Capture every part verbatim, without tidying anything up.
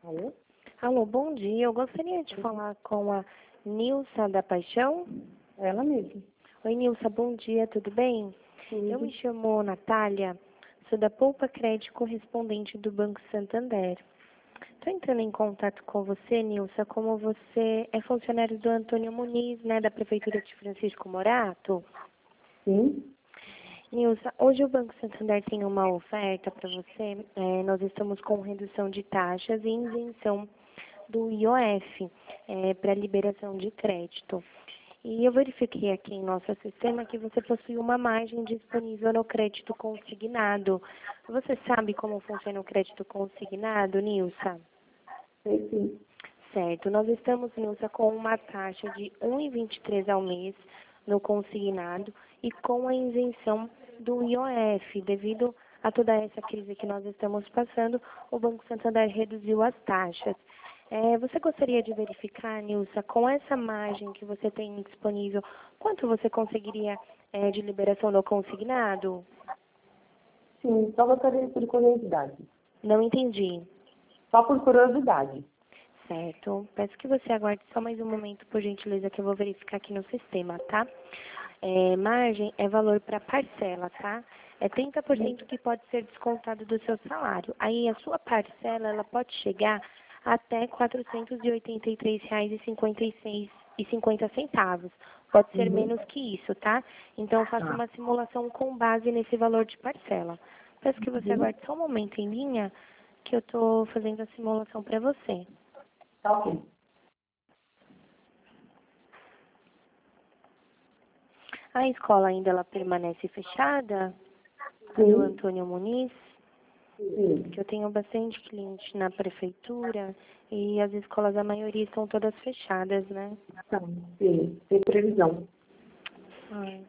Alô? Alô, bom dia. Eu gostaria de falar com a Nilsa da Paixão. Ela mesma. Oi, Nilsa, bom dia, tudo bem? Sim. Eu me chamo Natália, sou da Poupa Crédito correspondente do Banco Santander. Estou entrando em contato com você, Nilsa, como você é funcionário do Antônio Muniz, né, da Prefeitura de Francisco Morato. Sim. Nilsa, hoje o Banco Santander tem uma oferta para você. É, nós estamos com redução de taxas e isenção do I O F é, para liberação de crédito. E eu verifiquei aqui em nosso sistema que você possui uma margem disponível no crédito consignado. Você sabe como funciona o crédito consignado, Nilsa? Sei sim. Certo. Nós estamos, Nilsa, com uma taxa de um vírgula vinte e três ao mês no consignado e com a isenção do I O F. Devido a toda essa crise que nós estamos passando, o Banco Santander reduziu as taxas. É, você gostaria de verificar, Nilsa, com essa margem que você tem disponível, quanto você conseguiria é, de liberação no consignado? Sim, só gostaria por curiosidade. Não entendi. Só por curiosidade. Certo. Peço que você aguarde só mais um momento, por gentileza, que eu vou verificar aqui no sistema, tá? É, margem é valor para parcela, tá? É trinta por cento que pode ser descontado do seu salário. Aí a sua parcela, ela pode chegar até quatrocentos e oitenta e três reais e cinquenta e seis e cinquenta centavos. Pode ser Uhum. menos que isso, tá? Então faça Tá. uma simulação com base nesse valor de parcela. Peço que você Uhum. aguarde só um momento em linha, que eu estou fazendo a simulação para você. Tá ok. A escola ainda ela permanece fechada, a do Sim. Antônio Muniz, Sim. porque eu tenho bastante cliente na prefeitura e as escolas, a maioria, estão todas fechadas, né? Tá. Sim. Tem previsão. Ai.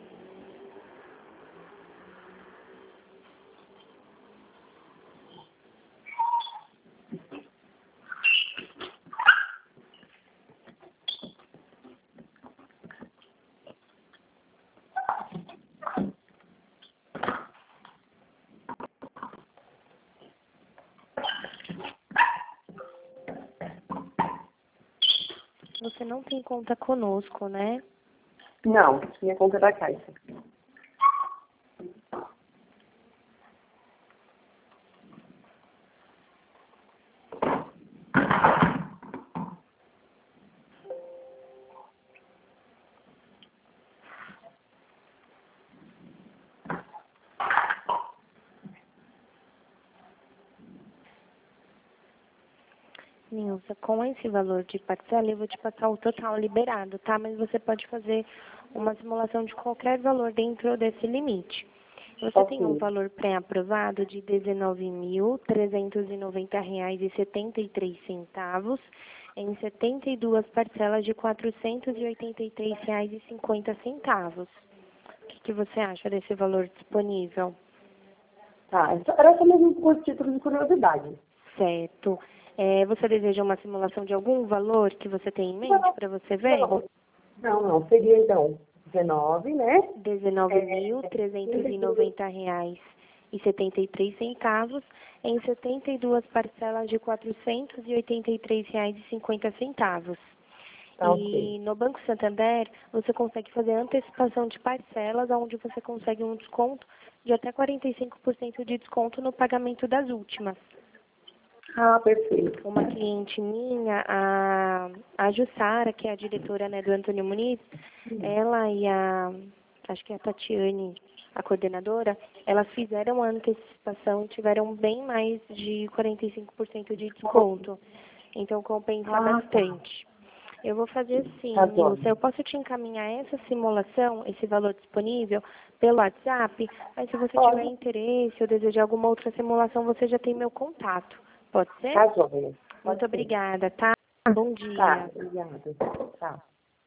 Você não tem conta conosco, né? Não, minha conta é da Caixa. Nilza, com esse valor de parcela, eu vou te passar o total liberado, tá? Mas você pode fazer uma simulação de qualquer valor dentro desse limite. Você tem um Ok. valor pré-aprovado de dezenove mil trezentos e noventa reais e setenta e três centavos em setenta e duas parcelas de quatrocentos e oitenta e três reais e cinquenta centavos. O que, que você acha desse valor disponível? Tá. Era só era só mesmo por título de curiosidade. Certo. É, você deseja uma simulação de algum valor que você tem em mente Não. para você ver? Não. Não, não. Seria então dezenove, né? dezenove mil É, trezentos e trinta e três. noventa reais e setenta e três centavos em setenta e duas parcelas de quatrocentos e oitenta e três reais e cinquenta centavos. Tá ok. E no Banco Santander, você consegue fazer antecipação de parcelas, onde você consegue um desconto de até quarenta e cinco por cento de desconto no pagamento das últimas. Ah, perfeito. Uma cliente minha, a, a Jussara, que é a diretora, né, do Antônio Muniz, ela e a, acho que é a Tatiane, a coordenadora, elas fizeram a antecipação e tiveram bem mais de quarenta e cinco por cento de desconto. Então compensa Ah, tá. bastante. Eu vou fazer assim, Tá Nilson, bom. eu posso te encaminhar essa simulação, esse valor disponível, pelo WhatsApp, mas se você tiver Pode. interesse ou desejar alguma outra simulação, você já tem meu contato. Pode ser? Tá joia. Muito Pode ser. obrigada, tá? Bom Tá, dia. obrigada. Tá.